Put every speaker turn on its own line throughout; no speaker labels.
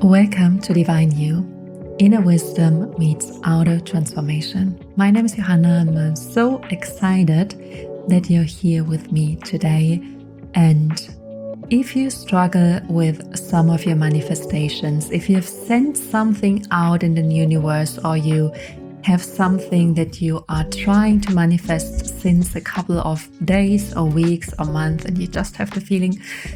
Welcome to Divine You. Inner wisdom meets outer transformation. My name is Johanna and I'm so excited that you're here with me today. And if you struggle with some of your manifestations, if you have sent something out in the universe or you have something that you are trying to manifest since a couple of days or weeks or months and you just have the feeling,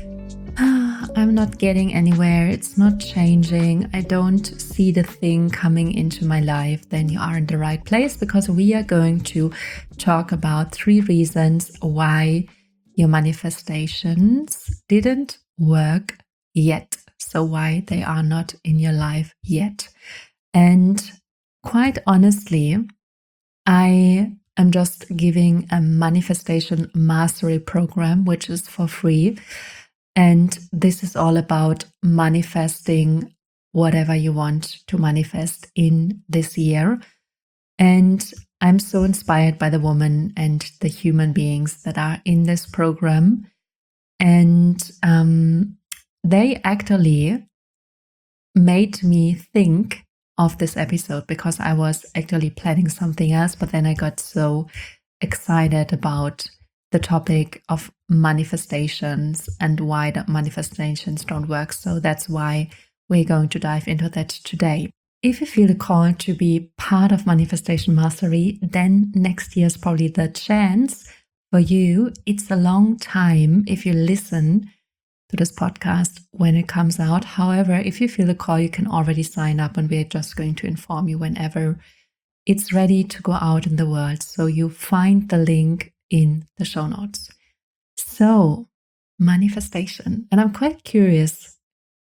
I'm not getting anywhere, it's not changing, I don't see the thing coming into my life, then you are in the right place, because we are going to talk about 3 reasons why your manifestations didn't work yet. So why they are not in your life yet. And quite honestly, I am just giving a manifestation mastery program, which is for free. And this is all about manifesting whatever you want to manifest in this year. And I'm so inspired by the women and the human beings that are in this program. And they actually made me think of this episode because I was actually planning something else, but then I got so excited about the topic of manifestations and why the manifestations don't work. So that's why we're going to dive into that today. If you feel the call to be part of Manifestation Mastery, then next year is probably the chance for you. It's a long time if you listen to this podcast when it comes out. However, if you feel the call, you can already sign up and we're just going to inform you whenever it's ready to go out in the world. So you find the link in the show notes. So, manifestation. And I'm quite curious,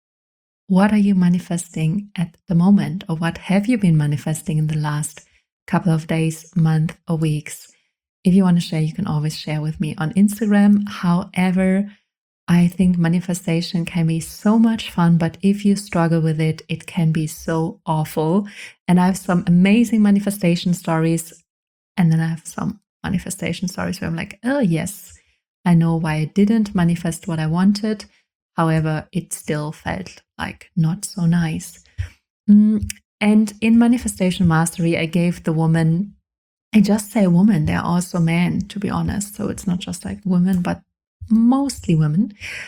what are you manifesting at the moment? Or what have you been manifesting in the last couple of days, month, or weeks? If you want to share, you can always share with me on Instagram. However, I think manifestation can be so much fun, but if you struggle with it, it can be so awful. And I have some amazing manifestation stories, and then I have some manifestation stories where I'm like, oh yes, I know why I didn't manifest what I wanted. However, it still felt like not so nice. And in Manifestation Mastery, I gave the woman, I just say women, they're also men, to be honest. So it's not just like women, but mostly women.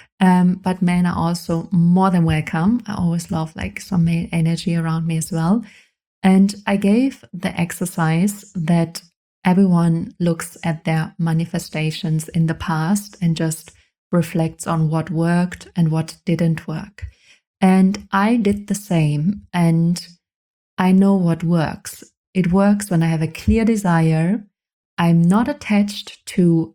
But men are also more than welcome. I always love like some male energy around me as well. And I gave the exercise that everyone looks at their manifestations in the past and just reflects on what worked and what didn't work. And I did the same, and I know what works. It works when I have a clear desire. I'm not attached to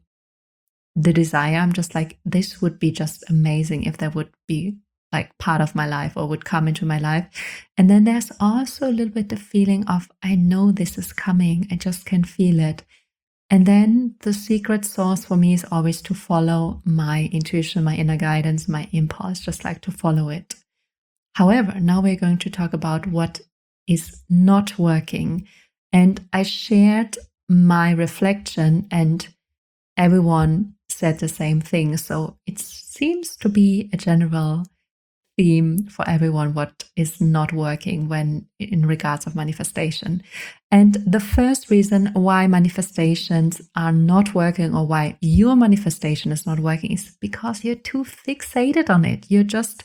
the desire. I'm just like, this would be just amazing if there would be like part of my life or would come into my life. And then there's also a little bit the feeling of, I know this is coming, I just can feel it. And then the secret sauce for me is always to follow my intuition, my inner guidance, my impulse, just like to follow it. However, now we're going to talk about what is not working. And I shared my reflection and everyone said the same thing. So it seems to be a general theme for everyone, what is not working when in regards of manifestation. And the first reason why manifestations are not working, or why your manifestation is not working, is because you're too fixated on it. You're just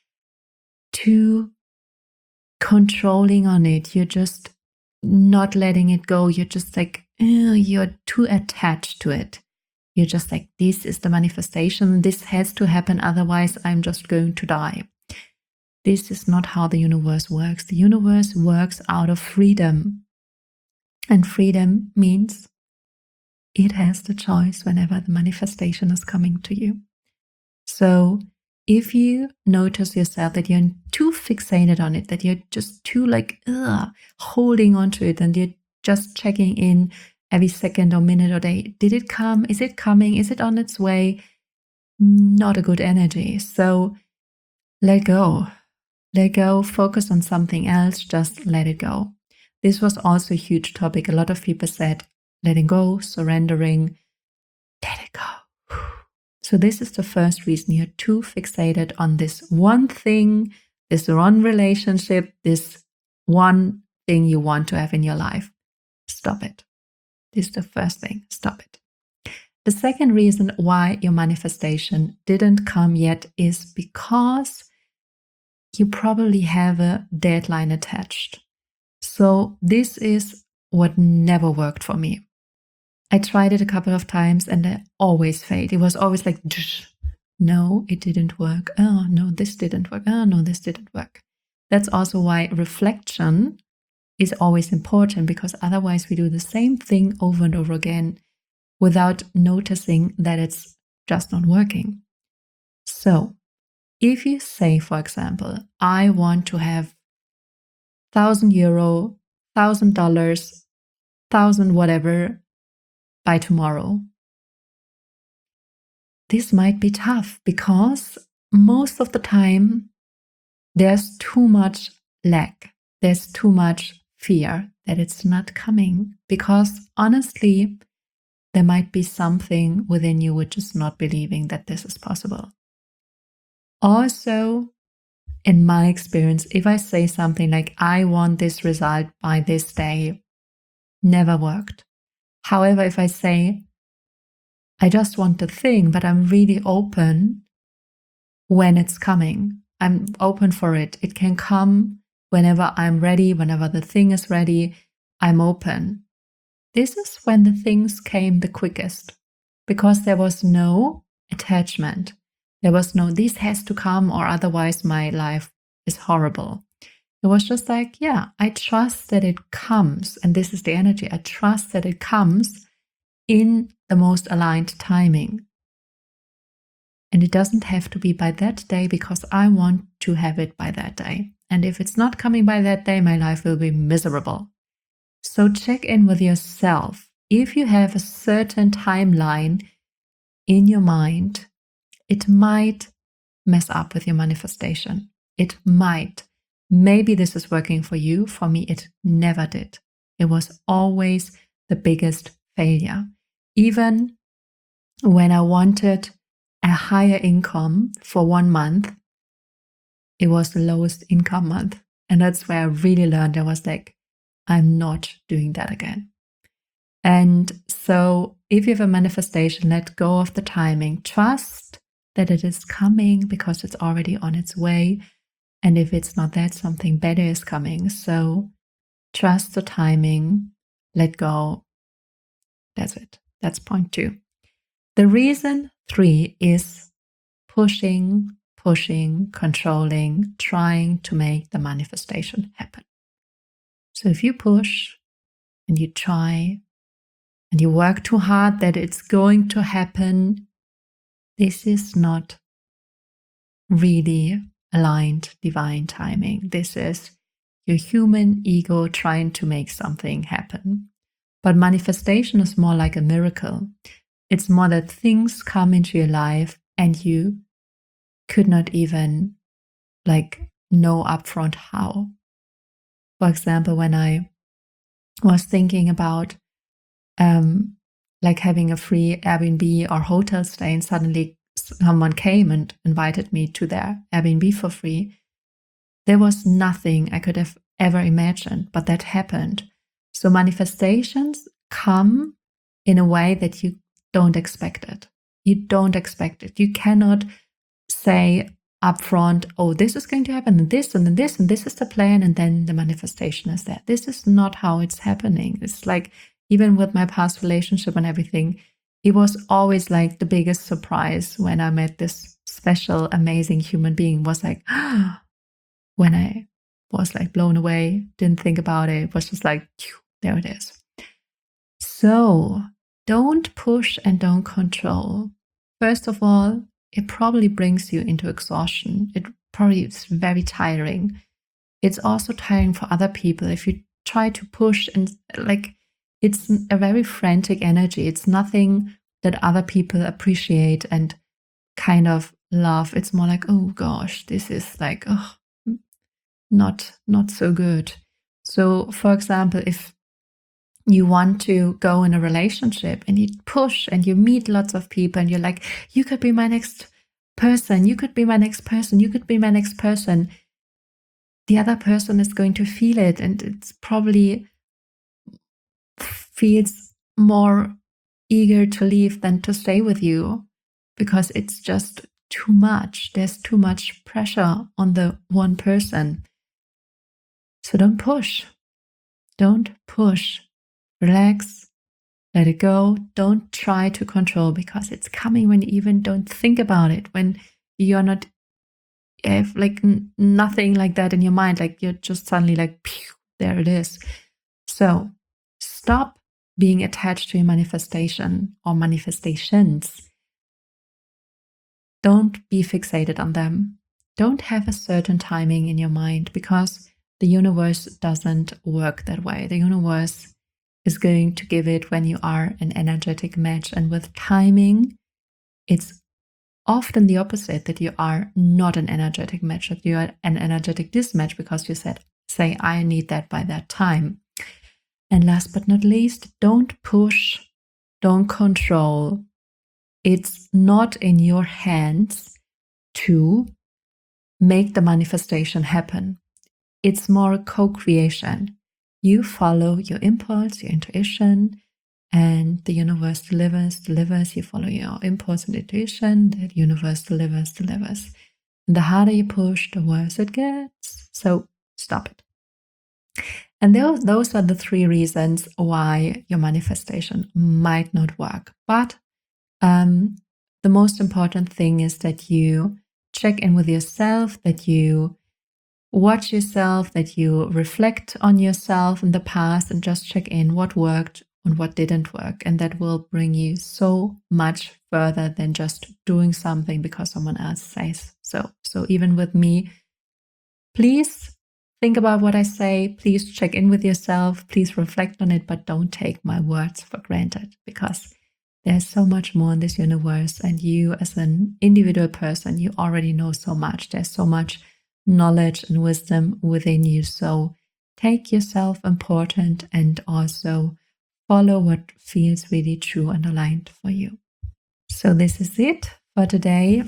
too controlling on it. You're just not letting it go. You're just like, you're too attached to it. You're just like, this is the manifestation. This has to happen. Otherwise, I'm just going to die. This is not how the universe works. The universe works out of freedom. And freedom means it has the choice whenever the manifestation is coming to you. So if you notice yourself that you're too fixated on it, that you're just too like holding on to it, and you're just checking in every second or minute or day, did it come? Is it coming? Is it on its way? Not a good energy. So let go. Let go, focus on something else, just let it go. This was also a huge topic. A lot of people said, letting go, surrendering, let it go. So this is the first reason. You're too fixated on this one thing this one relationship, this one thing you want to have in your life. Stop it. This is the first thing. Stop it. The second reason why your manifestation didn't come yet is because you probably have a deadline attached. So this is what never worked for me. I tried it a couple of times and I always failed. It was always like, no, it didn't work. Oh, no, this didn't work. Oh, no, this didn't work. That's also why reflection is always important, because otherwise we do the same thing over and over again without noticing that it's just not working. So if you say, for example, I want to have €1,000, $1,000, 1,000 whatever by tomorrow, this might be tough because most of the time there's too much lack. There's too much fear that it's not coming, because honestly, there might be something within you which is not believing that this is possible. Also, in my experience, if I say something like, I want this result by this day, never worked. However, if I say, I just want the thing, but I'm really open when it's coming. I'm open for it. It can come whenever I'm ready, whenever the thing is ready, I'm open. This is when the things came the quickest, because there was no attachment. There was no, this has to come or otherwise my life is horrible. It was just like, yeah, I trust that it comes. And this is the energy. I trust that it comes in the most aligned timing. And it doesn't have to be by that day, because I want to have it by that day. And if it's not coming by that day, my life will be miserable. So check in with yourself. If you have a certain timeline in your mind, it might mess up with your manifestation. It might. Maybe this is working for you. For me, it never did. It was always the biggest failure. Even when I wanted a higher income for 1 month, it was the lowest income month. And that's where I really learned. I was like, I'm not doing that again. And so if you have a manifestation, let go of the timing. Trust that it is coming because it's already on its way. And if it's not that, something better is coming. So trust the timing, let go. That's it. That's point 2. The reason 3 is pushing, controlling, trying to make the manifestation happen. So if you push and you try and you work too hard that it's going to happen, this is not really aligned divine timing. This is your human ego trying to make something happen. But manifestation is more like a miracle. It's more that things come into your life and you could not even know upfront how. For example, when I was thinking about having a free Airbnb or hotel stay, and suddenly someone came and invited me to their Airbnb for free, there was nothing I could have ever imagined, but that happened. So manifestations come in a way that you don't expect it. You don't expect it. You cannot say upfront, oh, this is going to happen, and this, and then this, and this is the plan, and then the manifestation is there. This is not how it's happening. It's like, even with my past relationship and everything, it was always like the biggest surprise when I met this special, amazing human being. Was like, when I was like blown away, didn't think about it. It was just like, there it is. So don't push and don't control. First of all, it probably brings you into exhaustion. It probably is very tiring. It's also tiring for other people. If you try to push and it's a very frantic energy. It's nothing that other people appreciate and kind of love. It's more like, oh gosh, this is like, oh, not so good. So for example, if you want to go in a relationship and you push and you meet lots of people and you're like, you could be my next person, you could be my next person, you could be my next person. the other person is going to feel it, and it's probably feels more eager to leave than to stay with you, because it's just too much. There's too much pressure on the one person. So don't push. Don't push. Relax. Let it go. Don't try to control, because it's coming when you even don't think about it, when you're not, you have like nothing like that in your mind, like you're just suddenly like, pew, there it is. So stop being attached to your manifestation or manifestations. Don't be fixated on them. Don't have a certain timing in your mind, because the universe doesn't work that way. The universe is going to give it when you are an energetic match. And with timing, it's often the opposite, that you are not an energetic match, that you are an energetic mismatch, because you say, I need that by that time. And last but not least, don't push, don't control. It's not in your hands to make the manifestation happen. It's more co-creation. You follow your impulse, your intuition, and the universe delivers. You follow your impulse and intuition, the universe delivers. And the harder you push, the worse it gets. So stop it. And those are the 3 reasons why your manifestation might not work. But the most important thing is that you check in with yourself, that you watch yourself, that you reflect on yourself in the past and just check in what worked and what didn't work. And that will bring you so much further than just doing something because someone else says so. So even with me, please think about what I say. Please check in with yourself. Please reflect on it, but don't take my words for granted, because there's so much more in this universe. And you as an individual person, you already know so much. There's so much knowledge and wisdom within you. So take yourself important and also follow what feels really true and aligned for you. So this is it for today.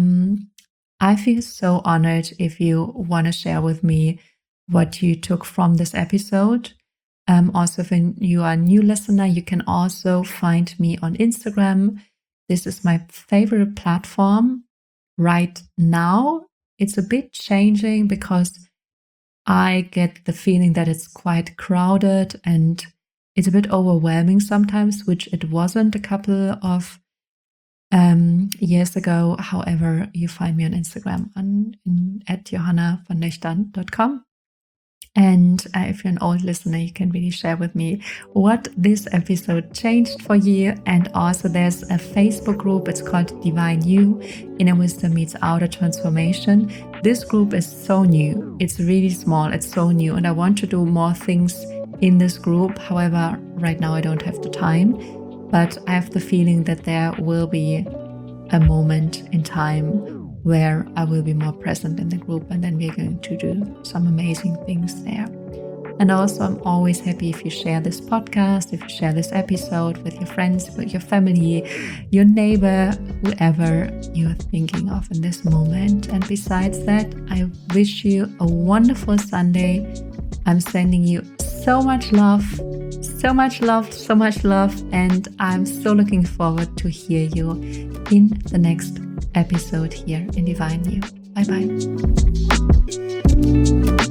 I feel so honored if you want to share with me what you took from this episode. Also, if you are a new listener, you can also find me on Instagram. This is my favorite platform right now. It's a bit changing because I get the feeling that it's quite crowded and it's a bit overwhelming sometimes, which it wasn't a couple of years ago. However, you find me on Instagram at johannavonnöchtern.com. And if you're an old listener, you can really share with me what this episode changed for you. And also there's a Facebook group. It's called Divine You, Inner Wisdom Meets Outer Transformation. This group is so new. It's really small. It's so new. And I want to do more things in this group. However, right now I don't have the time. But I have the feeling that there will be a moment in time where I will be more present in the group, and then we're going to do some amazing things there. And also, I'm always happy if you share this podcast, if you share this episode with your friends, with your family, your neighbor, whoever you're thinking of in this moment. And besides that, I wish you a wonderful Sunday. I'm sending you so much love, so much love, so much love. And I'm so looking forward to hear you in the next episode here in Divine You. Bye bye.